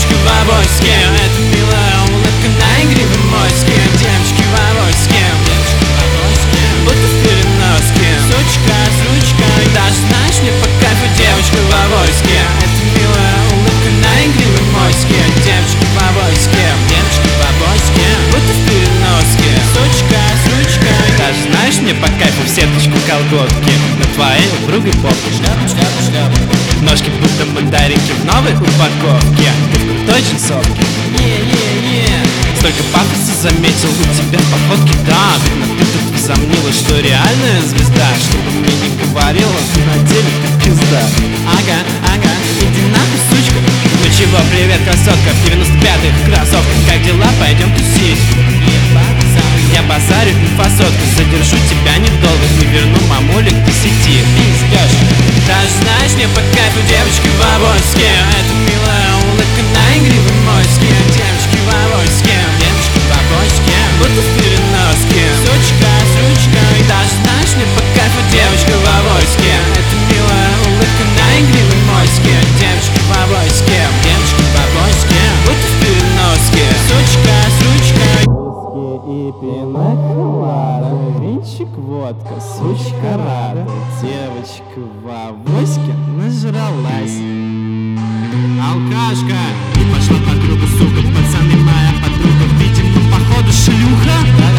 Девочка в авоське, это милая улыбка на игривой моське. Девочки в авоське, будто в переноске. Сучка с ручкой, даже знаешь, мне по кайфу. Девочка в авоське, это милая улыбка на игривой моське. Девочки в авоське, будто в переноске. Сучка с ручкой, даже знаешь, мне по кайфу в сеточку колготки. На твоей упругой попке ножки будто мандаринки в новой упаковке. Ты в крутой джинсовке. Столько пафоса заметил у тебя по фотке, да. Видно, ты тут возомнила, что реальная звезда. Чтобы мне не говорила, на деле ты пизда. Ага, иди нахуй, сучка. Ну чего, привет, красотка, в 95-х кроссовках. Как дела, пойдем тусить. Я базарю, инфосотка. Задержу тебя недолго, не верну мамулик к 10. Пиздёшь. Даже знаешь, мне по кайфу. Девочки в авоське, это милая улыбка на игривой моське. Девочки в авоське, будто в переноске. Сучка с ручкой, даже знаешь, мне по кайфу. Девочка в авоське, это милая улыбка на игривой моське. Девочки в авоське, будто в переноске. Сучка с ручкой. И пиноколада, винчик, водка, сучка рада. Девочка в авоське нажралась. Алкашка, и пошла по кругу, сука. Пацаны, моя подруга, видимо, походу шлюха.